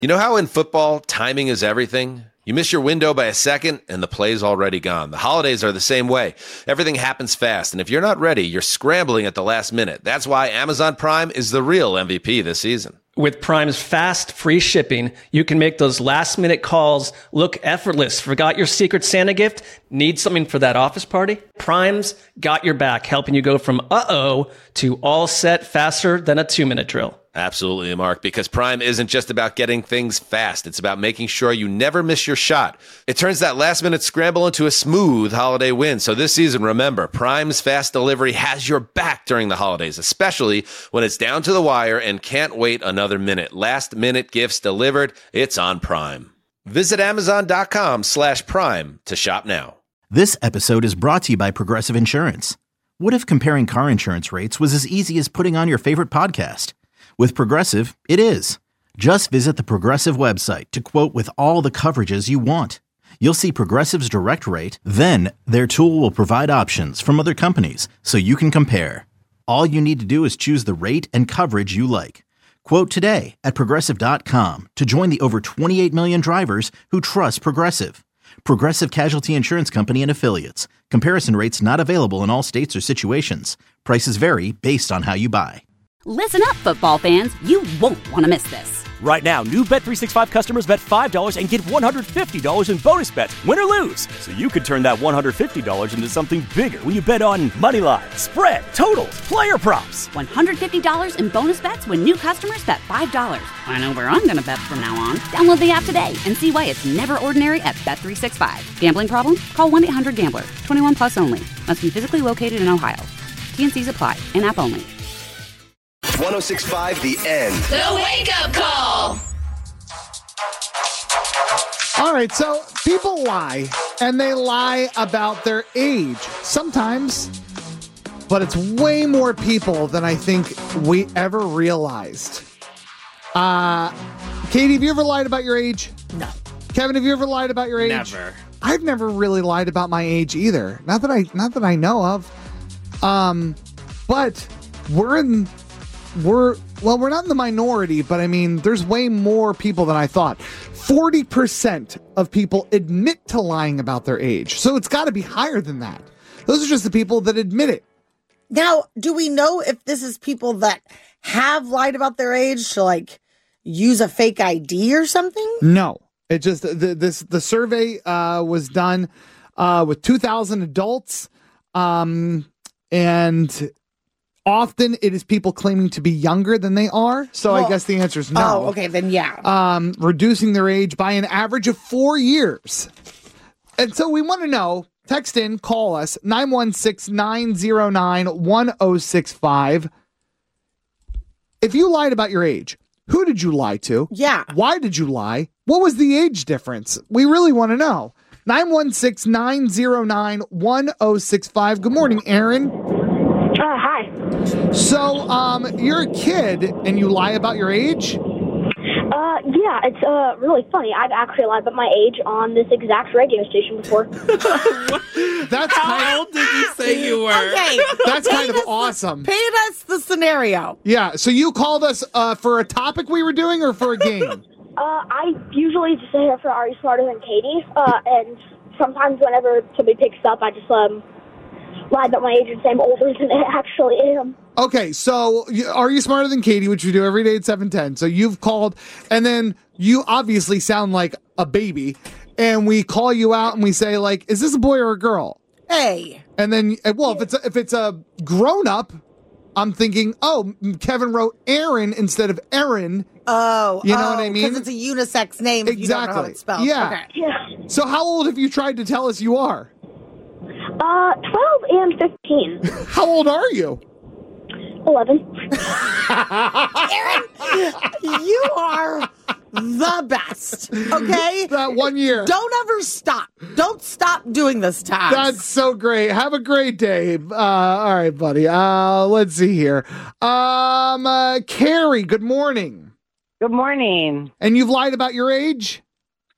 You know how in football, timing is everything? You miss your window by a second, and the play's already gone. The holidays are the same way. Everything happens fast, and if you're not ready, you're scrambling at the last minute. That's why Amazon Prime is the real MVP this season. With Prime's fast, free shipping, you can make those last-minute calls look effortless. Forgot your Secret Santa gift? Need something for that office party? Prime's got your back, helping you go from uh-oh to all set faster than a 2-minute drill. Absolutely, Mark, because Prime isn't just about getting things fast. It's about making sure you never miss your shot. It turns that last-minute scramble into a smooth holiday win. So this season, remember, Prime's fast delivery has your back during the holidays, especially when it's down to the wire and can't wait another minute. Last-minute gifts delivered, it's on Prime. Visit Amazon.com/Prime to shop now. This episode is brought to you by Progressive Insurance. What if comparing car insurance rates was as easy as putting on your favorite podcast? With Progressive, it is. Just visit the Progressive website to quote with all the coverages you want. You'll see Progressive's direct rate, then their tool will provide options from other companies so you can compare. All you need to do is choose the rate and coverage you like. Quote today at Progressive.com to join the over 28 million drivers who trust Progressive. Progressive Casualty Insurance Company and Affiliates. Comparison rates not available in all states or situations. Prices vary based on how you buy. Listen up, football fans. You won't want to miss this. Right now, new Bet365 customers bet $5 and get $150 in bonus bets, win or lose. So you could turn that $150 into something bigger when you bet on money line, spread, totals, player props. $150 in bonus bets when new customers bet $5. I know where I'm going to bet from now on. Download the app today and see why it's never ordinary at Bet365. Gambling problem? Call 1-800-GAMBLER. 21 plus only. Must be physically located in Ohio. T&Cs apply. In-app only. 106.5 The End. The wake-up call. All right, so people lie, and they lie about their age sometimes, but it's way more people than I think we ever realized. Katie, have you ever lied about your age? No. Kevin, have you ever lied about your age? Never. I've never really lied about my age either. Not that I know of. But we're not in the minority, but I mean, there's way more people than I thought. 40% of people admit to lying about their age. So it's got to be higher than that. Those are just the people that admit it. Now, do we know if this is people that have lied about their age to like use a fake ID or something? No. It just, the survey was done with 2,000 adults. And often it is people claiming to be younger than they are. So I guess the answer is no. Oh, okay, then yeah. Reducing their age by an average of 4 years. And so we want to know, text in, call us, 916-909-1065. If you lied about your age, who did you lie to? Yeah. Why did you lie? What was the age difference? We really want to know. 916-909-1065. Good morning, Aaron. Hi. So, you're a kid and you lie about your age? Yeah, it's really funny. I've actually lied about my age on this exact radio station before. How old did you say you were? Okay. That's kind of awesome. Paint us the scenario. Yeah, so you called us for a topic we were doing or for a game? I usually just say here for Are You Smarter Than Katie? And sometimes whenever somebody picks up, I just lie about my age and say I'm older than I actually am. Okay, so Are You Smarter Than Katie, which we do every day at 7:10. So you've called, and then you obviously sound like a baby, and we call you out and we say, like, is this a boy or a girl? Hey. And then, well, if it's a grown-up, I'm thinking, oh, Kevin wrote Aaron instead of Erin. Oh, you know what I mean? Because it's a unisex name. If you don't know how it's spelled. Yeah. Okay. Yeah. So how old have you tried to tell us you are? 12 and 15. How old are you? 11. Aaron, you are the best, okay? That 1 year. Don't ever stop. Don't stop doing this task. That's so great. Have a great day. All right, buddy. Let's see here. Carrie, good morning. Good morning. And you've lied about your age?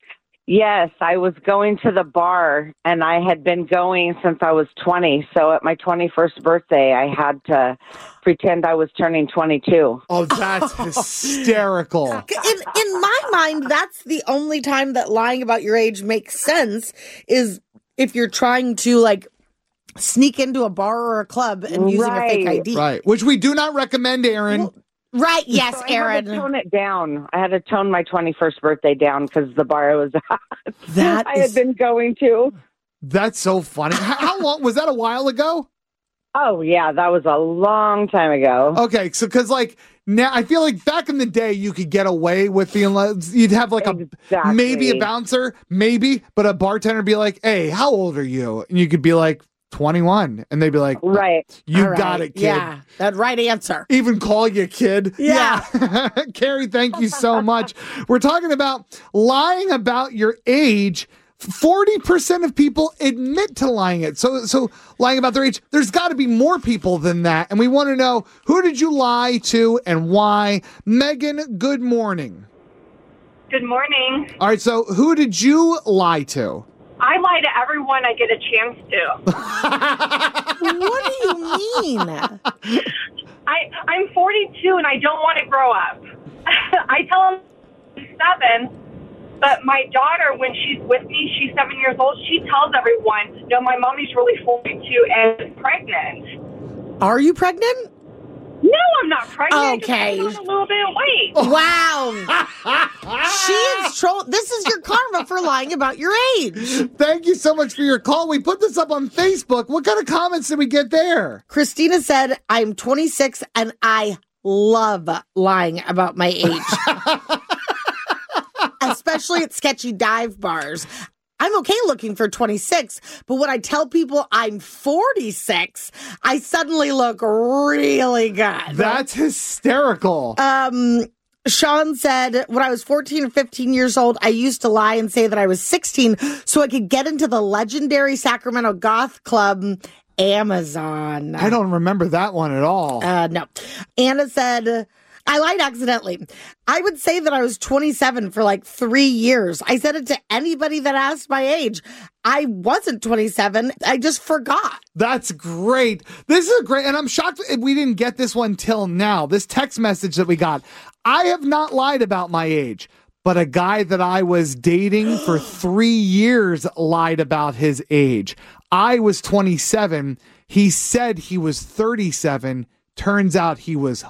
Yes, I was going to the bar, and I had been going since I was 20. So at my 21st birthday, I had to pretend I was turning 22. Oh, that's hysterical. In my mind, that's the only time that lying about your age makes sense is if you're trying to, like, sneak into a bar or a club and using a fake ID. Right, which we do not recommend, Aaron. Well, right, yes, so Aaron. I had to tone it down. I had to tone my 21st birthday down because the bar was I had been going to. That's so funny. How long? Was that a while ago? Oh, yeah, that was a long time ago. Okay, so because, like, now I feel like back in the day you could get away with being, you'd have like maybe a bouncer, maybe, but a bartender would be like, hey, how old are you? And you could be like, 21, and they'd be like, right, you got it, kid. Yeah, that right answer. Even call you kid. Yeah. Carrie, thank you so much. We're talking about lying about your age. 40% of people admit to lying it. So lying about their age, there's got to be more people than that. And we want to know, who did you lie to and why? Megan, good morning. Good morning. All right, so who did you lie to? I lie to everyone I get a chance to. What do you mean? I'm 42 and I don't want to grow up. I tell them I'm 7, but my daughter, when she's with me, she's 7 years old, she tells everyone, no, my mommy's really 42 and pregnant. Are you pregnant? No, I'm not pregnant. Okay. I just put on a little bit of weight. Wow. She is This is your karma for lying about your age. Thank you so much for your call. We put this up on Facebook. What kind of comments did we get there? Christina said, I'm 26 and I love lying about my age. Especially at sketchy dive bars. I'm okay looking for 26, but when I tell people I'm 46, I suddenly look really good. That's hysterical. Sean said, when I was 14 or 15 years old, I used to lie and say that I was 16 so I could get into the legendary Sacramento Goth Club, Amazon. I don't remember that one at all. No. Anna said, I lied accidentally. I would say that I was 27 for like 3 years. I said it to anybody that asked my age. I wasn't 27. I just forgot. That's great. This is great. And I'm shocked we didn't get this one till now. This text message that we got. I have not lied about my age, but a guy that I was dating for 3 years lied about his age. I was 27. He said he was 37. Turns out he was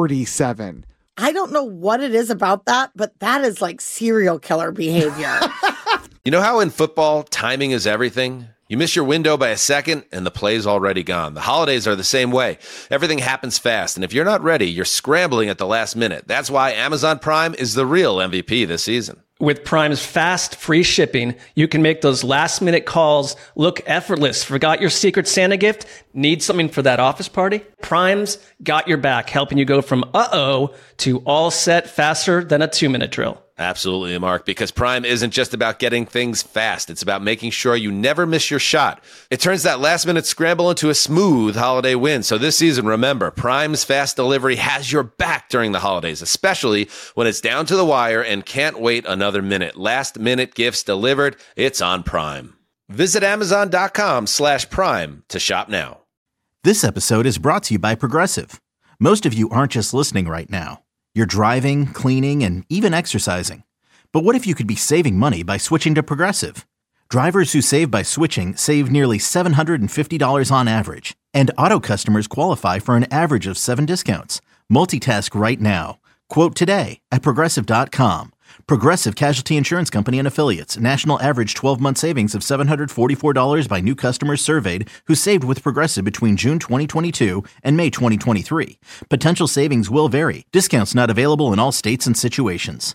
47. I don't know what it is about that, but that is like serial killer behavior. You know how in football, timing is everything? You miss your window by a second and the play's already gone. The holidays are the same way. Everything happens fast, and if you're not ready, you're scrambling at the last minute. That's why Amazon Prime is the real MVP this season. With Prime's fast, free shipping, you can make those last-minute calls look effortless. Forgot your Secret Santa gift? Need something for that office party? Prime's got your back, helping you go from uh-oh to all set faster than a 2-minute drill. Absolutely, Mark, because Prime isn't just about getting things fast. It's about making sure you never miss your shot. It turns that last-minute scramble into a smooth holiday win. So this season, remember, Prime's fast delivery has your back during the holidays, especially when it's down to the wire and can't wait another minute. Last-minute gifts delivered. It's on Prime. Visit Amazon.com/Prime to shop now. This episode is brought to you by Progressive. Most of you aren't just listening right now. You're driving, cleaning, and even exercising. But what if you could be saving money by switching to Progressive? Drivers who save by switching save nearly $750 on average. And auto customers qualify for an average of 7 discounts. Multitask right now. Quote today at Progressive.com. Progressive Casualty Insurance Company and Affiliates. National average 12-month savings of $744 by new customers surveyed who saved with Progressive between June 2022 and May 2023. Potential savings will vary. Discounts not available in all states and situations.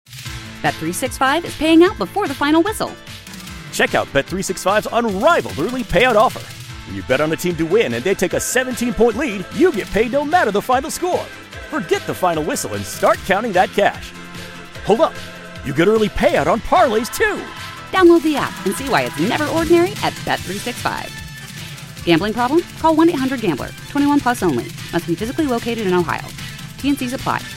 Bet365 is paying out before the final whistle. Check out Bet365's unrivaled early payout offer. When you bet on a team to win and they take a 17-point lead, you get paid no matter the final score. Forget the final whistle and start counting that cash. Hold up. You get early payout on parlays, too. Download the app and see why it's never ordinary at Bet365. Gambling problem? Call 1-800-GAMBLER. 21 plus only. Must be physically located in Ohio. T&Cs apply.